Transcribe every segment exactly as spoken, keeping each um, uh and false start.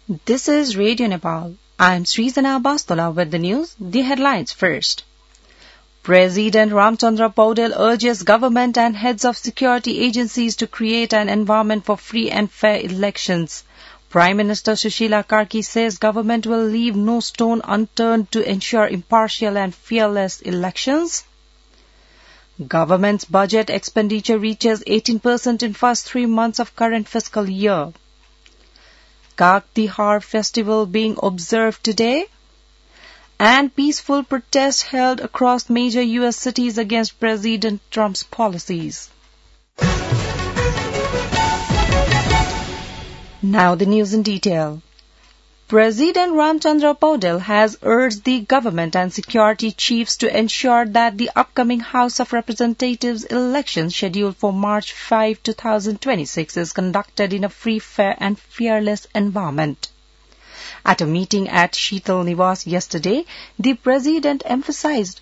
This is Radio Nepal. I am Srizana Bastola with the news. The headlines first. President Ramchandra Paudel urges government and heads of security agencies to create an environment for free and fair elections. Prime Minister Sushila Karki says government will leave no stone unturned to ensure impartial and fearless elections. Government's budget expenditure reaches eighteen percent in first three months of current fiscal year. Kaag Tihar festival being observed today. And peaceful protests held across major U S cities against President Trump's policies. Now the news in detail. President Ramchandra Paudel has urged the government and security chiefs to ensure that the upcoming House of Representatives election scheduled for March fifth, twenty twenty-six is conducted in a free, fair and fearless environment. At a meeting at Sheetal Niwas yesterday, the President emphasized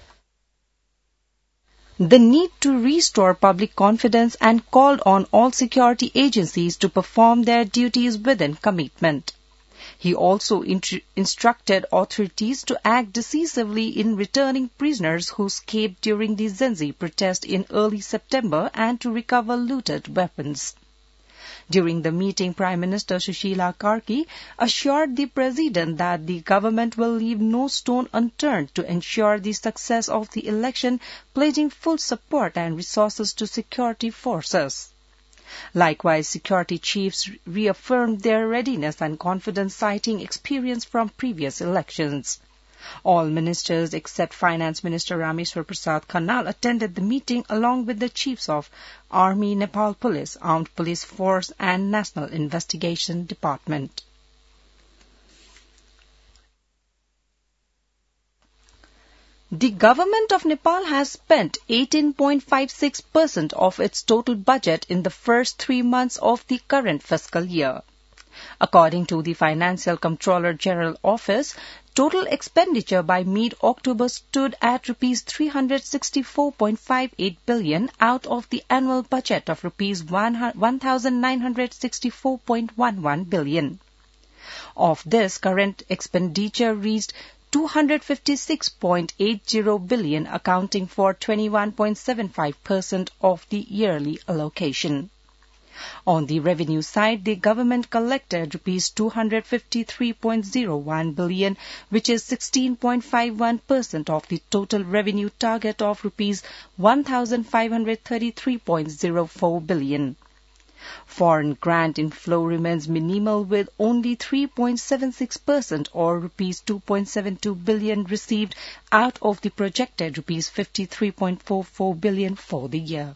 the need to restore public confidence and called on all security agencies to perform their duties within commitment. He also int- instructed authorities to act decisively in returning prisoners who escaped during the Zenzi protest in early September and to recover looted weapons. During the meeting, Prime Minister Sushila Karki assured the President that the government will leave no stone unturned to ensure the success of the election, pledging full support and resources to security forces. Likewise, security chiefs reaffirmed their readiness and confidence, citing experience from previous elections. All ministers except Finance Minister Rameshwar Prasad Khanal attended the meeting along with the chiefs of Army, Nepal Police, Armed Police Force and National Investigation Department. The government of Nepal has spent eighteen point five six percent of its total budget in the first three months of the current fiscal year. According to the Financial Comptroller General Office, total expenditure by mid-October stood at rupees three hundred sixty-four point five eight billion out of the annual budget of rupees one thousand nine hundred sixty-four point one one billion. Of this, current expenditure reached two hundred fifty-six point eight zero billion, accounting for twenty-one point seven five percent of the yearly allocation. On the revenue side, the government collected rupees two hundred fifty-three point zero one billion, which is sixteen point five one percent of the total revenue target of rupees one thousand five hundred thirty-three point zero four billion. Foreign grant inflow remains minimal, with only three point seven six percent or rupees two point seven two billion received out of the projected rupees fifty-three point four four billion for the year.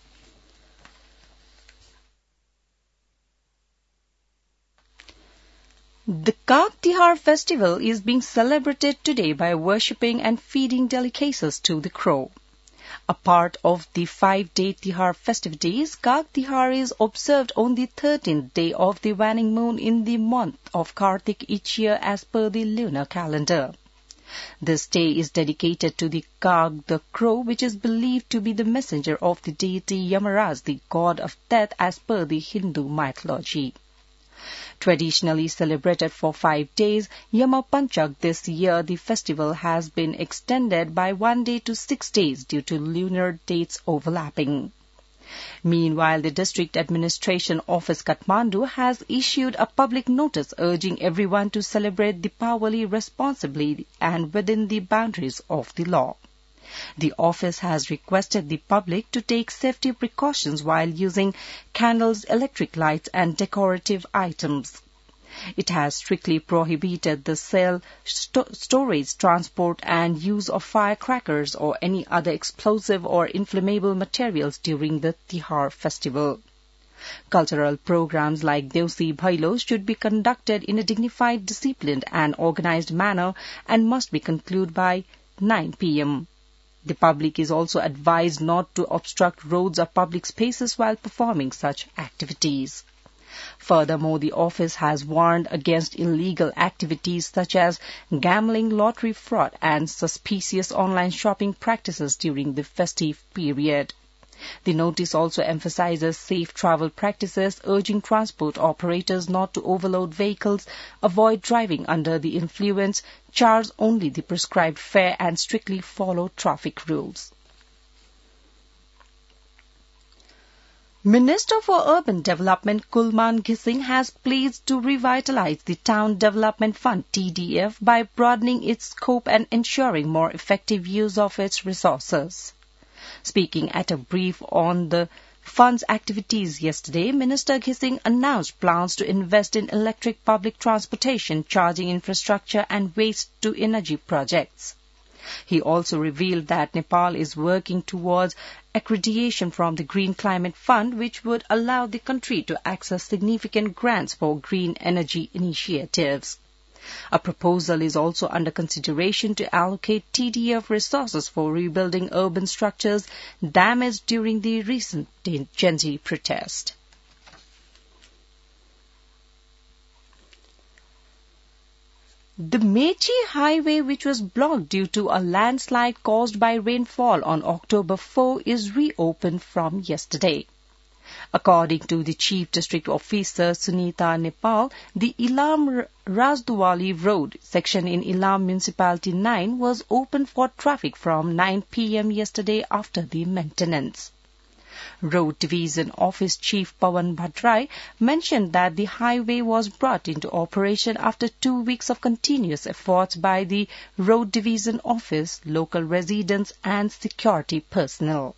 The Kaag Tihar festival is being celebrated today by worshipping and feeding delicacies to the crow. A part of the five-day Tihar festivities, Kaag Tihar is observed on the thirteenth day of the waning moon in the month of Kartik each year as per the lunar calendar. This day is dedicated to the Kaag, the crow, which is believed to be the messenger of the deity Yamaraj, the god of death, as per the Hindu mythology. Traditionally celebrated for five days, Yama Panchak this year the festival has been extended by one day to six days due to lunar dates overlapping. Meanwhile, the District Administration Office Kathmandu has issued a public notice urging everyone to celebrate Deepavali responsibly and within the boundaries of the law. The office has requested the public to take safety precautions while using candles, electric lights and decorative items. It has strictly prohibited the sale, st- storage, transport and use of firecrackers or any other explosive or inflammable materials during the Tihar festival. Cultural programs like Deusi Bhailo should be conducted in a dignified, disciplined and organized manner and must be concluded by nine p.m. The public is also advised not to obstruct roads or public spaces while performing such activities. Furthermore, the office has warned against illegal activities such as gambling, lottery fraud, and suspicious online shopping practices during the festive period. The notice also emphasizes safe travel practices, urging transport operators not to overload vehicles, avoid driving under the influence, charge only the prescribed fare, and strictly follow traffic rules. Minister for Urban Development Kulman Ghising has pledged to revitalize the Town Development Fund T D F by broadening its scope and ensuring more effective use of its resources. Speaking at a brief on the fund's activities yesterday, Minister Ghising announced plans to invest in electric public transportation, charging infrastructure and waste-to-energy projects. He also revealed that Nepal is working towards accreditation from the Green Climate Fund, which would allow the country to access significant grants for green energy initiatives. A proposal is also under consideration to allocate T D F resources for rebuilding urban structures damaged during the recent Gen Z protest. The Mechi Highway, which was blocked due to a landslide caused by rainfall on October fourth, is reopened from yesterday. According to the Chief District Officer Sunita Nepal, the Ilam Rajdwali Road section in Ilam Municipality nine was open for traffic from nine p m yesterday after the maintenance. Road Division Office Chief Pawan Bhadrai mentioned that the highway was brought into operation after two weeks of continuous efforts by the Road Division Office, local residents and security personnel.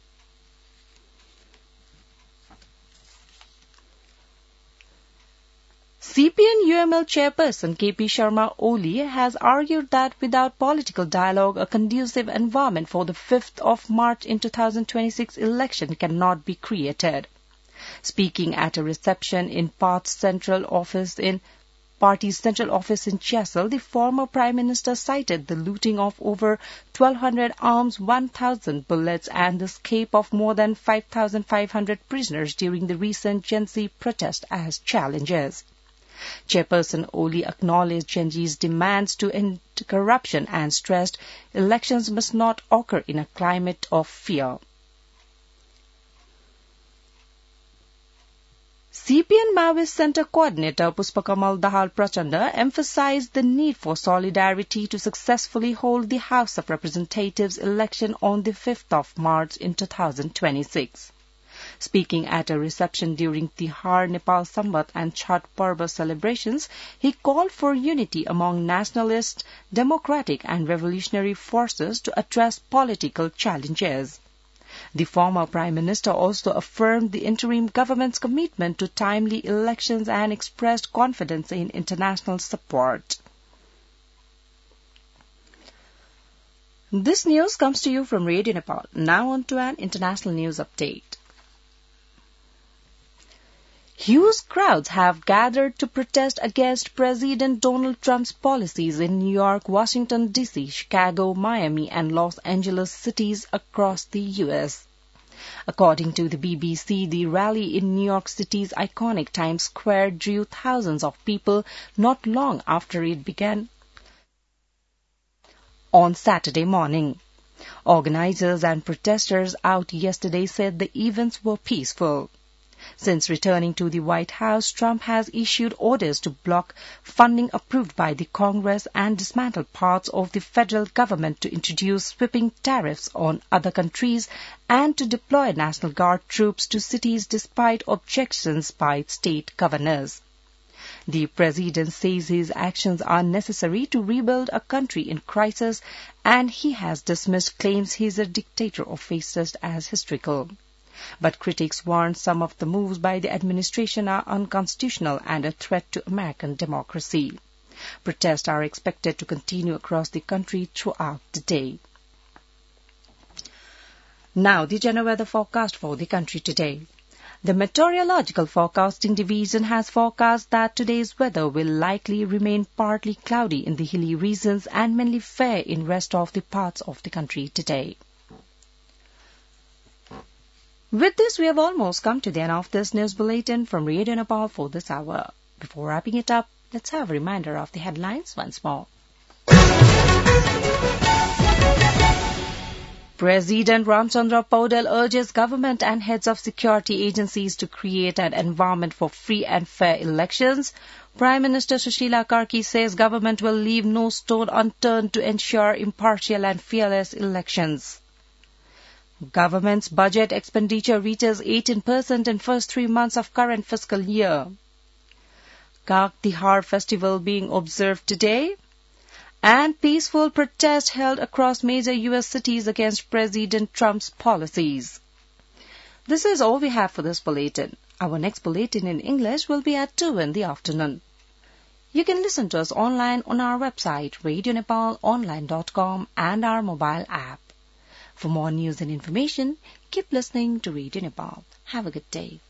C P N U M L chairperson K P Sharma Oli has argued that without political dialogue, a conducive environment for the fifth of March in two thousand twenty-six election cannot be created. Speaking at a reception in Party's central office in Party's central office in Chesil, the former Prime Minister cited the looting of over twelve hundred arms, one thousand bullets, and the escape of more than five thousand five hundred prisoners during the recent Gen Z protest as challenges. Chairperson Oli acknowledged Gen Z's demands to end corruption and stressed elections must not occur in a climate of fear. C P N Maoist Center Coordinator Puspakamal Dahal Prachanda emphasized the need for solidarity to successfully hold the House of Representatives election on the fifth of March in two thousand twenty-six. Speaking at a reception during Tihar, Nepal Sambat and Chhath Parva celebrations, he called for unity among nationalist, democratic and revolutionary forces to address political challenges. The former Prime Minister also affirmed the interim government's commitment to timely elections and expressed confidence in international support. This news comes to you from Radio Nepal. Now on to an international news update. Huge crowds have gathered to protest against President Donald Trump's policies in New York, Washington, D C, Chicago, Miami, and Los Angeles cities across the U S. According to the B B C, the rally in New York City's iconic Times Square drew thousands of people not long after it began on Saturday morning. Organizers and protesters out yesterday said the events were peaceful. Since returning to the White House, Trump has issued orders to block funding approved by the Congress and dismantle parts of the federal government to introduce sweeping tariffs on other countries and to deploy National Guard troops to cities despite objections by state governors. The president says his actions are necessary to rebuild a country in crisis, and he has dismissed claims he is a dictator or faces as hysterical. But critics warn some of the moves by the administration are unconstitutional and a threat to American democracy. Protests are expected to continue across the country throughout the day. Now, the general weather forecast for the country today. The Meteorological Forecasting Division has forecast that today's weather will likely remain partly cloudy in the hilly regions and mainly fair in rest of the parts of the country today. With this, we have almost come to the end of this news bulletin from Radio Nepal for this hour. Before wrapping it up, let's have a reminder of the headlines once more. President Ramchandra Paudel urges government and heads of security agencies to create an environment for free and fair elections. Prime Minister Sushila Karki says government will leave no stone unturned to ensure impartial and fearless elections. Government's budget expenditure reaches eighteen percent in first three months of current fiscal year. Kak Tihar festival being observed today. And peaceful protest held across major U S cities against President Trump's policies. This is all we have for this bulletin. Our next bulletin in English will be at two in the afternoon. You can listen to us online on our website, radio nepal online dot com, and our mobile app. For more news and information, keep listening to Radio Nepal. Have a good day.